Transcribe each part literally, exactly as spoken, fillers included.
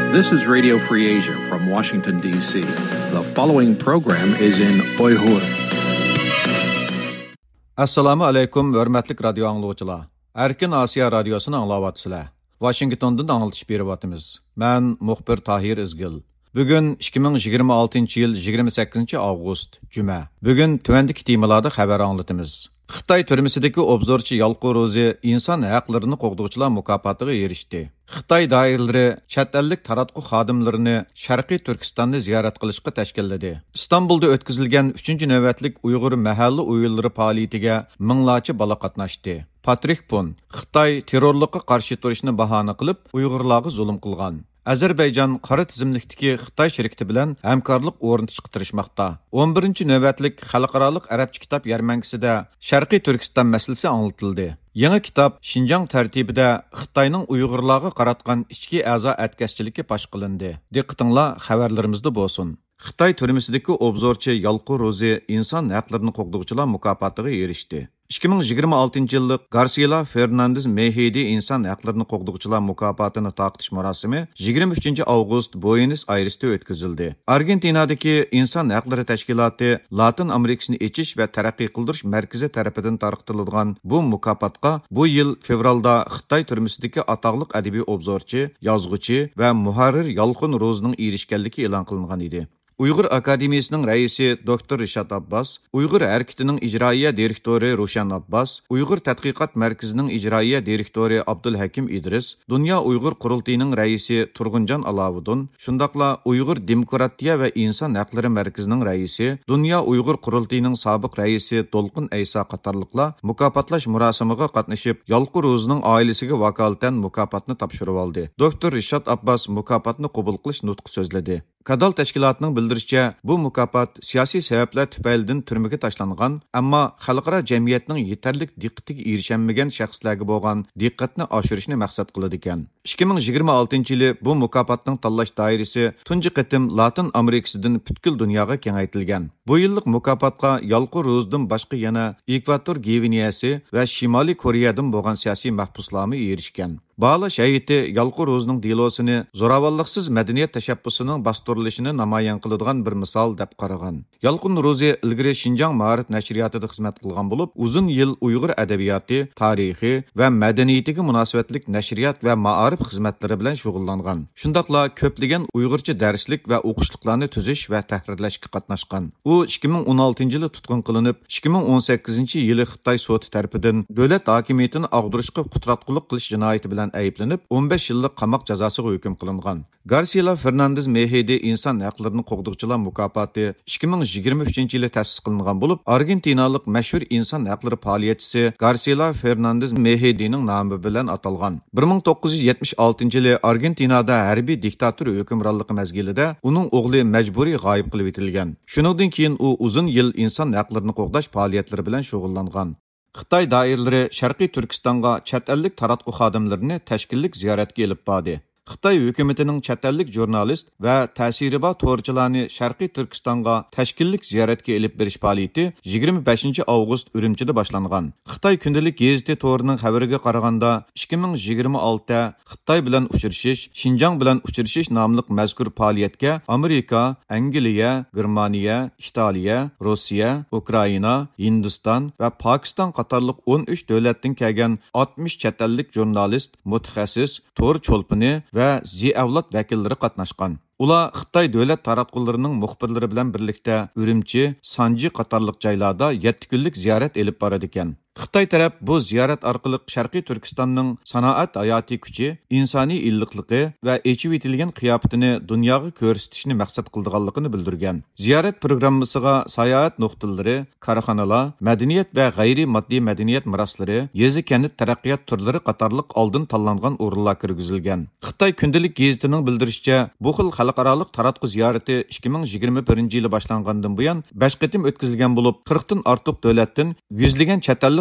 This is Radio Free Asia from Washington, D C. The following program is in Uyghur. Assalamu alaikum, hörmətli radio anlıqçılar. Erkin Asiya radiosunu anlavatsızlar. Washingtondan anıltış beriyatımız. Mən muxbir Tahir İzgil. Bugün ikki ming yigirma oltinchi yil yigirma sakkizinchi avgust, Cuma. Bugün tövəndiki temalarda xəbər anlatımız. Xitay türməsidəki obzorçu Yalqu Rozi insan haqlarını qoğduqçular mükafatıga erişdi. Xitay dairələri chet ellik taratqu xadimlərini Şərqi Türkistanni ziyorat qilishga tashkilladi. İstanbulda o'tkazilgan uchinchi navbatlik Uyg'ur mahalli o'yinlari faoliyatiga minglarcha bola qatnashdi. Patrik Pun Xitay terrorlikqa qarshi turishni bahona qilib, Uyg'urlarga zulm qilgan. Azərbaycan qara tizimlikdagi Xitay şirkati bilan hamkorlik o'rnatishga tirishmoqda. o'n birinchi navbatlik xalqaroliq arabcha kitob yarmankasida Sharqiy Turkiston masalasi anlatildi. Yangi kitob Xinjiang tartibida Xitoyning Uyg'urlarga qaratgan ichki a'zo atkaschiligi fosh qilindi. Diqqatinglar xabarlarimizda bo'lsin. Xitoy türməsidəki obzorçu Yalqu Rozi inson haqlarini qo'g'duvchilar mukofotiga erishdi. ikki ming yigirma oltinchi yillik Garcia Fernandez Mehdi inson haqlarini qo'g'duvchilar mukofotini taqdish marosimi yigirma uchinchi avgust Buenos Airesda o'tkazildi. Argentinadagi inson haqlari tashkiloti Latin Amerikasini echish va taraqqiy qildirish markazi tarafidan tarqatilgan bu mukofotga bu yil fevralda Xitoy türməsidəki atoqli adabiy obzorchi, yozuvchi va muharrir Yalqu Rozining erishganligi e'lon qilingan edi. Uyghur Akademiyasining raisi doktor Rishad Abbas, Uyghur harakatining ijroiya direktori Roshan Abbas, Uyghur tadqiqot markazining ijroiya direktori Abdulhakim Idris, Dunyo Uyghur qurultiyining raisi Turg'unjon Alavuddin, shundaqla Uyghur demokratiya va inson haqlari markazining raisi, Dunyo Uyghur qurultiyining sobiq raisi To'lqin Aysa qatorliqlar mukofotlash murosimiga qatnashib, Yalqu Rozining oilasiga vakolatan mukofotni topshirib oldi. Doktor Rishad Abbas mukofotni qabul qilish nutqi so'zladi. Kadal tashkilotining bildirishicha, bu mukofot siyosiy sabablar tufaylidan turmaga tashlangan, ammo xalqaro jamiyatning yetarlik diqqatiga erishanmagan shaxslarga bo'lgan diqqatni oshirishni maqsad qiladi ekan. ikki ming yigirma oltinchi yili bu mukofotning tanlash doirasi tunji qatim Latin Amerikasidan butkul dunyoga kengaytirilgan. Bu yillik mukofotga Yalqu Rozidan boshqa yana Ekvator Gvineyasi va Shimoliy Koreyadan bo'lgan siyosiy mahbuslarni erishgan. Bağlaş heyeti Yalqu Rozining delosini zo'ravonliksiz madaniyat tashabbusining bastirilishini namoyon qiladigan bir misol deb qaragan. Yalqu Rozi ilgari Xinjiang ma'arif nashriyotida xizmat qilgan bo'lib, uzun yil Uyg'ur adabiyoti, tarixi va madaniyatiga munosabatlik nashriyot va ma'arif xizmatlari bilan shug'ullangan. Shundaqla ko'plagan Uyg'urcha darslik va o'qishliqlarni tuzish va tahrirlashga qatnashgan. U ikki ming o'n oltinchi yili tutqun qilinib, ikki ming o'n sakkizinchi yili Xitoy sudi tarafidan davlat hokimiyatini ag'dirishga qutratqulik qilish jinoyati bilan ayblanib o'n besh yillik qamoq jazosiga hukm qilingan. Garcia Fernandez Mehdi inson haqlarini qo'g'duqchilar mukofoti ikki ming yigirma uchinchi yili ta'sis qilingan bo'lib, Argentinalik mashhur inson haqlari faoliyatchisi Garcia Fernandez Mehdining nomi bilan atalgan. bir ming to'qqiz yuz yetmish oltinchi yili Argentinada harbiy diktator hukmronligi mezgilida uning o'g'li majburiy g'oyib qilib etilgan. Shuningdan keyin u uzun yil inson haqlarini qo'g'dash faoliyatlari bilan shug'ullangan. Xitoy doiralari Sharqiy Turkistonga chet ellik taratqu xodimlarini tashkillik ziyoratga elib bordi. Xitoy hukumatining chet ellik jurnalist va ta'siribor to'g'richilarni Sharqiy Turkistonga tashkillik ziyoratga elib berish faoliyati yigirma beshinchi avgust Urumchida boshlangan. Xitoy kundalik gazeti to'rining xabariga qaraganda ikki ming yigirma oltida Xitoy bilan uchrashish, Xinjiang bilan uchrashish nomli mazkur faoliyatga Amerika, Angliya, Germaniya, Italiya, Rossiya, Ukraina, Hindiston va Pokiston qatorliq o'n uch davlatdan kelgan oltmish chet ellik jurnalist, mutaxassis, to'r cho'lpini va zi-avlod vakillari qatnashgan. Ular Xitoy davlat taratqullarining muxbirlari bilan birlikda Urumchi, Sanji qatorliq joylarda yetti kunlik ziyorat elib boradi ekan. Xitoy taraf bu ziyorat orqali Sharqiy Turkistonning sanoat hayotiy kuchi, insoniy illiqligi va echib etilgan qiyofatini dunyoga ko'rsatishni maqsad qilganligini bildirgan. Ziyorat programmasiga sayohat nuqtalari, korxonalar, madaniyat va g'ayri moddiy madaniyat meroslari, yezi kanit taraqqiyot turlari qatorliq oldin tanlangan o'rinlar kirgizilgan. Xitoy kundalik gazetining bildirishicha, bu xil xalqaroliq taratqu ziyorati ikki ming yigirma birinchi yili boshlangandan buyon besh qatim o'tkazilgan bo'lib, qirqdan ortiq davlatdan yuzlagan chet ellik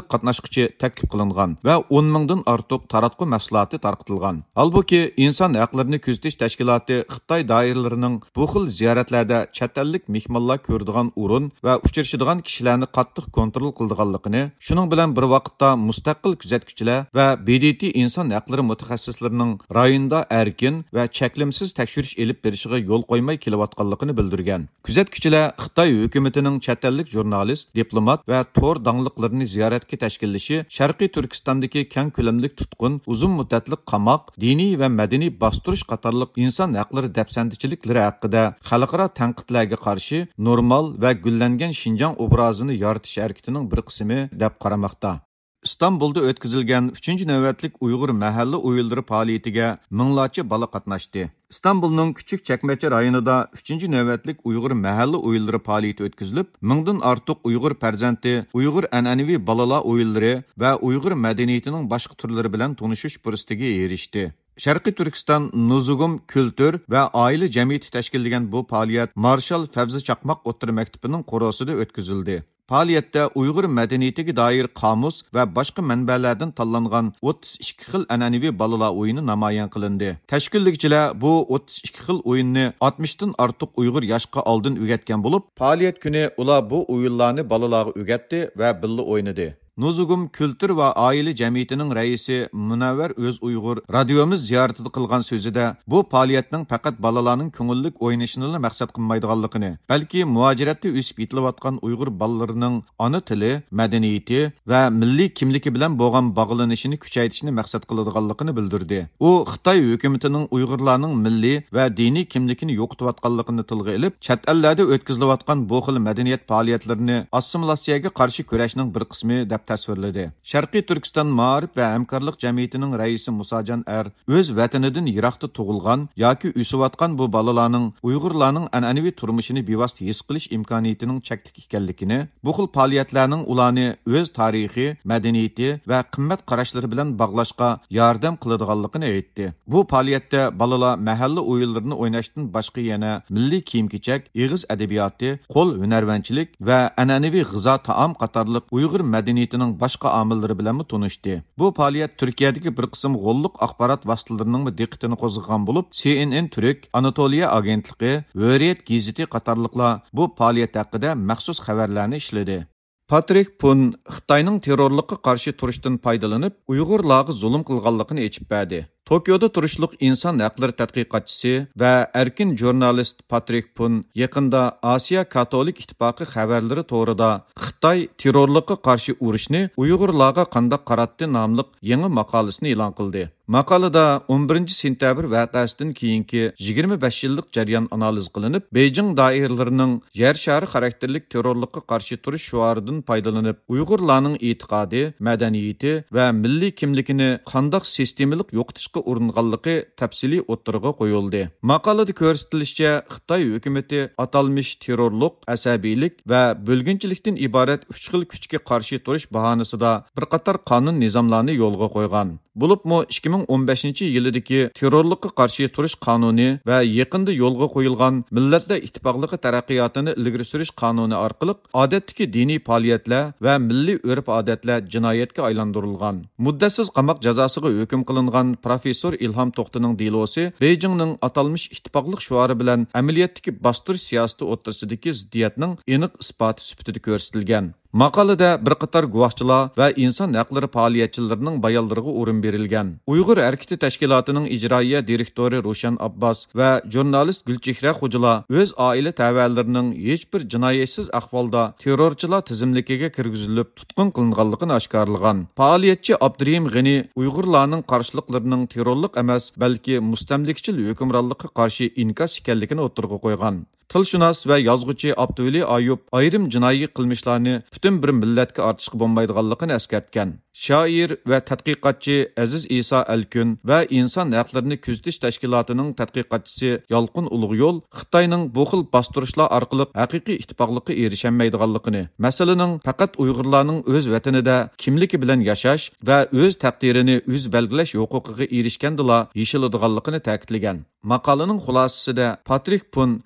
qatnaşqıcı təklif qılınğan və on mingdən artıq taratqı məhsulatı tarqıtılğan. Halbuki insan haqlarını küzetiş təşkilatı Xitay dairələrinin bu xil ziyaretlərdə chet ellik mehmonlar ko'radigan o'rin və uçurishadigan kishilarni qattiq kontrol qildiganligini, shuning bilan bir vaqtda mustaqil kuzatuvchilar va B D T inson haqlari mutaxassislarining rayonda erkin va cheklimsiz tekshirish elib berishiga yo'l qo'ymay kelayotganligini bildirgan. Kuzatuvchilar Xitoy hukumatining chet ellik jurnalist, diplomat va tor dangliqlarini ziyoratga tashkillashi Sharqiy Turkistondagi keng ko'lamli tutqun, uzun muddatli qamoq, diniy va madaniy bostirish qatorliq inson haqlari dafsandichiliklari haqida xalqaro tanqidlarga qarshi normal va gullangan Şinjan obrazini yaratish harakatining bir qismi deb qaramoqda. İstanbulda o'tkazilgan uchinchi navbatlik Uyg'ur mahalla o'yinlari faoliyatiga minglarcha bola qatnashdi. İstanbulning Küçük Çekmeçe rayonida uchinchi navbatlik Uyg'ur mahalla o'yinlari faoliyati o'tkazilib, mingdan ortiq Uyg'ur farzandi Uyg'ur an'anaviy bolalar o'yinlari va Uyg'ur madaniyatining boshqa turlari bilan tanishish fursatiga erishdi. Sharqiy Turkiston Nuzugum Kültür va oila jamiyati tashkillagan bu faoliyat Marshal Favzi Chaqmoq o'rta maktabining qorosida o'tkazildi. Faoliyatda Uyg'ur madaniyatiga doir qomus va boshqa manbalardan tanlangan o'ttiz ikki xil an'anaviy bolalar o'yini namoyon qilindi. Tashkillikchilar bu o'ttiz ikki xil o'yinni oltmishdan ortiq Uyg'ur yoshga oldin o'rgatgan bo'lib, faoliyat kuni ular bu o'yinlarni bolalarga o'rgatdi va birga o'ynadi. Nuzugum Kültür va oila jamiyatining raisi Munavvar Öz Uyg'ur radiomiz ziyoratida qilgan so'zida bu faoliyatning faqat bolalarning ko'ngillik o'ynashini maqsad qilmaydiganligini, balki muajiratda o'sib yetilayotgan Uyg'ur bolalarining ona tili, madaniyati va milliy kimligi bilan bo'lgan bog'lanishini kuchaytirishni maqsad qiladiganligini bildirdi. U Xitoy hukumatining Uyg'urlarning milliy va diniy kimligini yo'qotayotganligini tilga olib, chet ellarda o'tkazilayotgan bu xil madaniyat faoliyatlarini assimilyatsiyaga qarshi kurashning bir qismi deb tasvirladi. Sharqiy Turkiston Ma'rif va hamkorlik jamiyatining raisi Musajan Er o'z vatanidan yiroqda tug'ilgan yoki o'sayotgan bu bolalarning Uyg'urlarning an'anaviy turmushini bevosita his qilish imkoniyatining cheklik ekanligini, bu xil faoliyatlarning ularni o'z tarixi, madaniyati va qimmat qarashlari bilan bog'lashga yordam qiladiganligini aytdi. Bu faoliyatda bolalar mahalla o'yinlarini o'ynashdan boshqa yana milliy kiyim-kechak, eg'iz adabiyoti, qo'l hunarvanchilik va an'anaviy g'izo taom qatorliq Uyg'ur madaniyati boshqa omillari bilan tunishdi. Bu faoliyat Turkiyadagi bir qism g'olliq axborot vositalarining diqqatini qo'zg'agan bo'lib, C N N Turk, Anatoliya agentligi, Hurriyet gazeti qatorliqlar bu faoliyat haqida maxsus xabarlarni ishladi. Patrik Pun Xitoyning terrorlikqa qarshi turishdan foydalanib, Uyg'urlarga zulm qilganligini aytib berdi. Tokyoda turishliq inson haqlari tadqiqotchisi va erkin jurnalist Patrik Pun yaqinda Osiyo Katolik ittifoqi xabarlari to'g'rida Xitoy terrorlikqa qarshi urushni Uyg'urlarga qanday qaratdi nomli yangi maqolasini e'lon qildi. Maqolada o'n birinchi sentyabr voqeasidan keyingi yigirma besh yillik jarayon analiz qilinib, Beijing doiralarining yer shari xarakterlik terrorlikqa qarshi turish shuaridan foydalanib, Uyg'urlarning e'tiqodi, madaniyati va milliy kimligini qanday sistemalik yo'qotishga uringanligi tafsiliy o'ttirg'a qo'yildi. Maqolada ko'rsatilishicha, Xitoy hukumati atalmish terrorlik, asabiylik va bo'lginchilikdan iborat uch xil kuchga qarshi turish bahonasida bir qator qonun nizomlarni yo'lga qo'ygan. Bo'libmi ikki ming o'n beshinchi yildagi terrorlikqa qarshi turish qonuni va yaqinda yo'lga qo'yilgan Millatlar Ittifoqligi taraqqiyotini ilgari surish qonuni orqali odatdagi diniy faoliyatlar va milliy urf-odatlar jinoyatga aylantirilgan. Muddatsiz qamoq jazosiga hukm qilingan professor Ilhom To'xtining delosi Beijingning atalmish ittifoqlik shuari bilan amaliyotdagi bostirish siyosati o'rtasidagi ziddiyatning aniq isboti sifatida ko'rsatilgan. Maqolada bir qator guvohchilar va inson haqlari faoliyatchilarining bayonlariga o'rin berilgan. Uyg'ur harakati tashkilotining ijroiya direktori Rushan Abbas va jurnalist Gulchehra Xo'jala o'z oila tavallarining hech bir jinoyatsiz ahvolda terrorchilar tizimligiga kirgizilib tutqun qilinganligini oshkorlagan. Faoliyatchi Abdurahim G'ani Uyg'urlarning qarshiliklarining terrorlik emas, balki mustamlikchil hukmronlikka qarshi inkas ekanligini o'tirg'a qo'ygan. Tilshunos va yozuvchi Abduvali Ayub ayrim jinoiy qilmishlarni butun bir millatga ortishga bo'lmaydiganligini eskartgan. Shoir va tadqiqotchi Aziz Isa Alkun va inson haqlarini kuzatish tashkilotining tadqiqotchisi Yolqin Ulug'yo'l Xitoyning bu xil bostirishlar orqali haqiqiy ittifoqlikka erishamaydiganligini, masalaning faqat Uyg'urlarning o'z vatanida kimligi bilan yashash va o'z taqdirini o'z belgilash huquqiga erishgandila yeshiladiganligini ta'kidlagan. Maqolaning xulosasida Patrik Pun xalqaro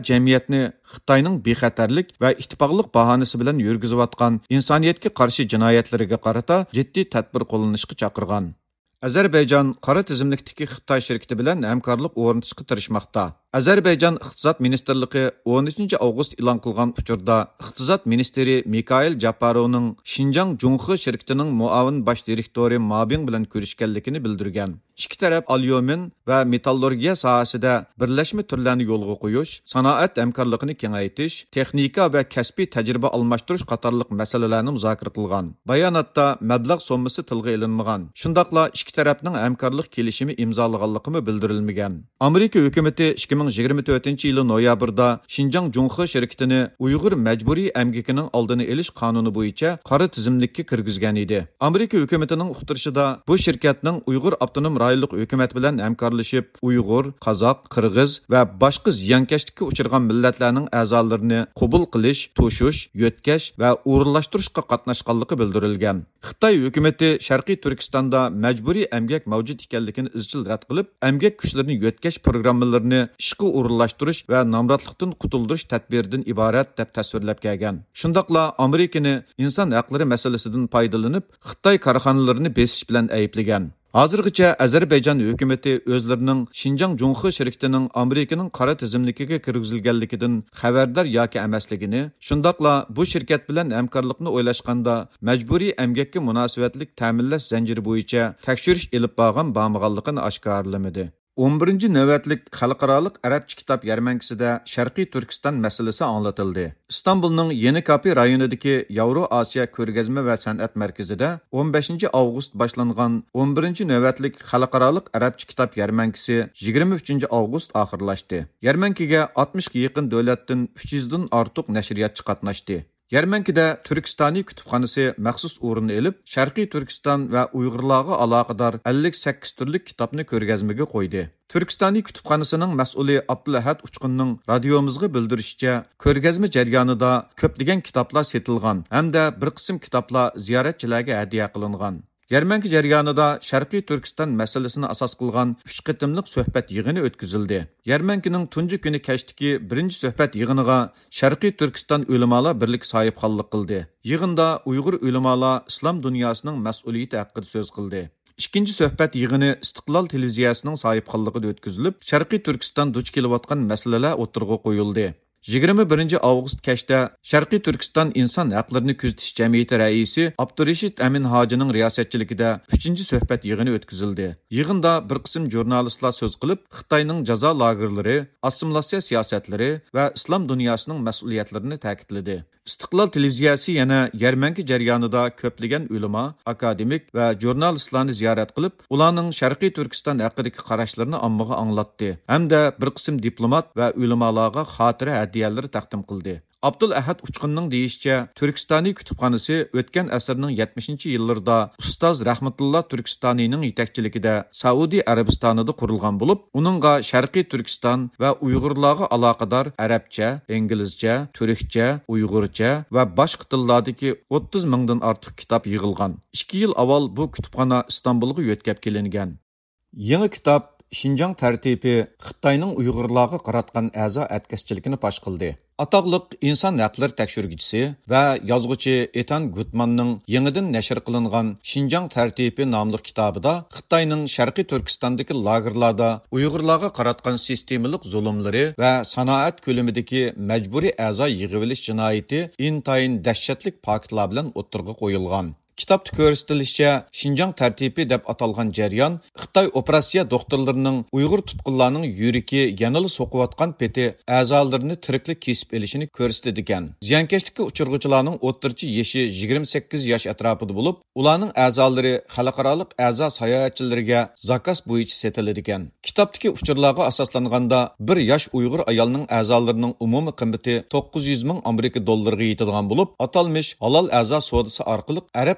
jamiyatni Xitoyning bexatarlik va ittifoqlik bahonasi bilan yurgizayotgan insoniyatga qarshi jinoyatlariga qarata jiddiy tadbir qo'llanishga chaqirgan. Azərbaycan qara tizimlikdagi Xitoy şirkəti bilan hamkorlik o'rnatishga tirishmoqda. Azərbaycan iqtisod ministerligi o'n uchinchi avgust e'lon qilgan uchurda iqtisod ministri Mikhail Japarovning Xinjiang Junxi shirkatining muavin bosh direktori Mabing bilan ko'rishganligini bildirgan. Ikki taraf alyumin va metallurgiya sohasida birlashma turlarni yo'lga qo'yish, sanoat hamkorligini kengaytirish, texnika va kasbiy tajriba almashtirish qatorliq masalalarni muzokara qilgan. Bayonotda mablag' sommasi tilga ilinmagan. Shundaqla ikki tarafning hamkorlik kelishimi imzolaganligi bildirilmagan. Amerika hukumatı ikki ming yigirma to'rtinchi yili noyabrda Xinjiang Junxi shirkatini Uyg'ur majburiy emgakining oldini olish qonuni bo'yicha qora tizimlikka kirgizgan edi. Amerika hukumatining uqtirishida bu shirkatning Uyg'ur avtonom rayonlik hukumat bilan hamkorlashib, Uyg'ur, Qozoq, Qirg'iz va boshqa ziyonkashlikka uchragan millatlarning a'zolarini qabul qilish, to'shish, yo'tkash va o'rinlashtirishga qatnashganligi bildirilgan. Xitoy hukumati Sharqiy Turkistonda majburiy emgak mavjud ekanligini izchil rad qilib, emgak kuchlarini yo'tkash programmalarini ishga o'rinlashtirish va nomrodlikdan qutuldirish tadbiridan iborat deb tasvirlab kelgan. Shundaqla Amerikani inson haqlari masalasidan foydalanib, Xitoy korxonalarini besish bilan ayblagan. Hozirgacha Azərbaycan hökuməti özlərinin Xinjiang Junxi şirkətining Amerikaning qara tizimligiga kirgizilganligidan xabardor yoki emasligini, shundaqla bu şirkat bilan hamkorlikni o'ylashganda majburiy emgakka munosabatlik ta'minlash zanjiri bo'yicha tekshirish elib borgan bo'lmaganligini oshkorlamadi. o'n birinchi navbatlik xalqaroliq arabcha kitob yarmankasida Sharqiy Turkiston masalasi anglatildi. İstanbulning Yenikapi rayonidagi Yevro-Osiyo ko'rgazma va san'at markazida o'n beshinchi avgust boshlangan o'n birinchi navbatlik xalqaroliq arabcha kitob yarmankasi yigirma uchinchi avgust oxirlashdi. Yarmankaga oltmishga yaqin davlatdan uch yuzdan ortiq nashriyatchi qatnashdi. Yarmankada Turkistoniy kutubxonasi maxsus o'rin olib, Sharqiy Turkiston va Uyg'urlarga aloqador ellik sakkiz turlik kitobni ko'rgazmaga qo'ydi. Turkistoniy kutubxonasining mas'uli Abdulahad Uchqunning radiomizga bildirishicha, ko'rgazma jarayonida ko'plagan kitoblar setilgan hamda bir qism kitoblar ziyoratchilarga hadya qilingan. Yarmanka jarayonida Sharqiy Turkiston masalasini asos qilgan uch qitimliq suhbat yig'ini o'tkazildi. Yarmankaning tunji kuni kashdagi birinchi suhbat yig'iniga Sharqiy Turkiston ulamolar birlik sohibxonlik qildi. Yig'inda Uyg'ur ulamolar islom dunyosining mas'uliyati haqida so'z qildi. İkinci söhbət yığını İstiqlal televiziyasının sahibxonligida o'tkazilib, Sharqiy Turkiston duch kelayotgan masalalar o'tirg'a qo'yildi. yigirma birinchi avgust kechda Sharqiy Turkiston inson haqlarini kuzatish jamiyati raisi Abdurashid Amin Hojining riyosatchiligida uchinchi suhbat yig'ini o'tkazildi. Yig'inda bir qism jurnalistlar so'z qilib, Xitoyning jazo lagerlari, assimilyatsiya siyosatlari va islom dunyosining mas'uliyatlarini ta'kidladi. İstiqlal televiziyasi yana yarmanka jarayonida ko'plagan ulamo, akademik va jurnalistlarni ziyorat qilib, ularning Sharqiy Turkiston haqidagi qarashlarini ommaga anglatdi hamda bir qism diplomat va ulamolarga xotira hadiyalari taqdim qildi. Abdulahad Uchqunning deyishicha, Turkistoniy kutubxonasi o'tgan asrning yetmishinchi yillarida ustoz Rahmatulloh Turkistoniyning yetakchiligida Saudiya Arabistonida qurilgan bo'lib, uningga Sharqiy Turkiston va Uyg'urlarga aloqador arabcha, inglizcha, turkcha, uyg'urcha va boshqa tillardagi o'ttiz mingdan ortiq kitob yig'ilgan. ikki yil avval bu kutubxona Istanbulga yetkazib kelingan. Yangi kitob Xinjiang tartibi Xitoyning Uyg'urlarga qaratgan a'zo atkazchiligini fosh qildi. Ataqlıq insan haqları tekshiruvchisi va yozuvchi Etan Gutmanning yangidan nashr qilingan Xinjiang tartibi nomli kitobida Xitoyning Sharqiy Turkistondagi lagerlarda Uyg'urlarga qaratgan sistemalik zulmlari va sanoat ko'lamidagi majburiy a'zo yig'ilish jinoyati intayin dahshatlik faktlar bilan o'tirg'a qo'yilgan. Kitobda ko'rsatilishicha, Xinjiang tartibi deb atalgan jarayon Xitoy operatsiya doktorlarining Uyg'ur tutqunlarning yuragi yanada so'qiyotgan peti a'zolarini tiriklik kesib olishini ko'rsatdi ekan. Ziyonkashlikka uchirg'uvchilarning o'rtacha yoshi yigirma sakkiz yosh atrofida bo'lib, ularning a'zolari xalqaro a'zo sayohatchilarga zakaz bo'yicha setiladi ekan. Kitobdagi uchurlarga asoslanganda bir yosh Uyg'ur ayolning a'zolarining umumiy qiymati to'qqiz yuz ming Amerika dollariga yetadigan bo'lib, atalmish halol a'zo savdosi orqali Arab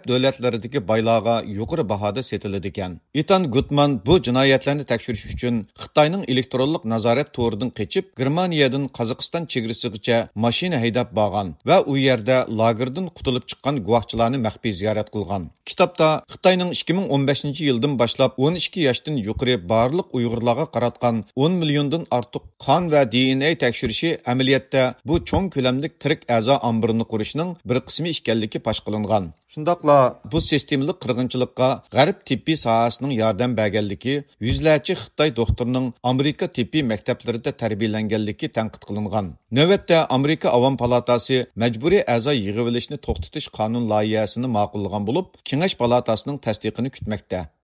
davlatlaridagi boylarga yuqori bahoda setiladi ekan. Ethan Gutman bu jinoyatlarni tekshirish uchun Xitoyning elektronlik nazorat to'ridan qechib, Germaniyadan Qozog'iston chegarasigacha mashina haydab borgan va u yerda lagerdan qutulib chiqqan guvohchilarni maxfiy ziyorat qilgan. Kitobda Xitoyning ikki ming o'n beshinchi yildan boshlab o'n ikki yoshdan yuqori barliq Uyg'urlarga qaratgan o'n milliondan ortiq qon va D N A tekshirishi amaliyotda bu cho'ng ko'lamlik tirik a'zo ombirini qurishning bir qismi ekanligi fosh qilingan. Shundaqla bu sistemli qirg'inchilikqa g'arb tibbiy sohasining yordam berganligi, yuzlarcha Xitoy doktorining Amerika tibbiy maktablarida tarbiyalanganligi tanqid qilingan. Navbatda Amerika Avom palatasi majburiy a'zo yig'ilishni to'xtatish qonun loyihasini ma'qullagan bo'lib, Kengash palatasining tasdiqini kutmoqda.